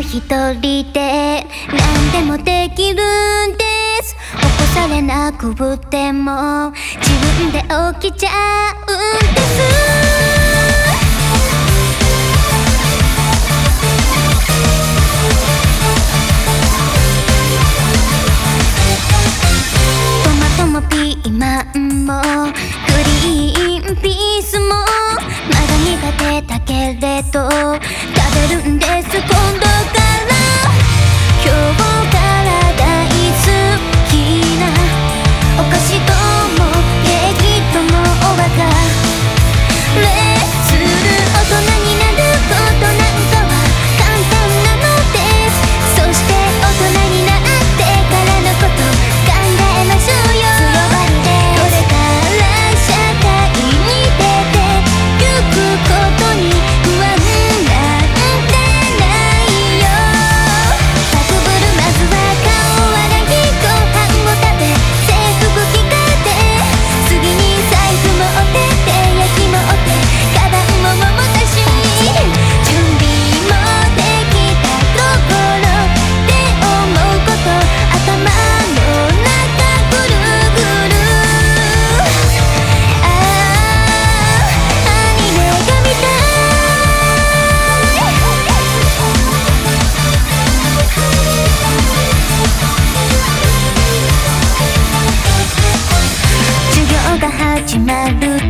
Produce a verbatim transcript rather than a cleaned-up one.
一人で何でもできるんです。起こされなくても自分で起きちゃうんです。トマトもピーマンもグリーンピースもまだ苦手だけれど食べるんです。今度から今日から大好きなお菓子ともケーキともおバカレする大人になることなんかは簡単なのです。そして大人になってからのこと考えましょうよ。強がりでこれから社会に出てゆくことに不安なんてないよ。パクブルまずは顔洗いご飯を食べ制服着替えて次に財布持ってて焼き持ってカバンも重たし準備もできたところって思うこと頭の中ぐるぐるああアニメが見たい。授業が始まる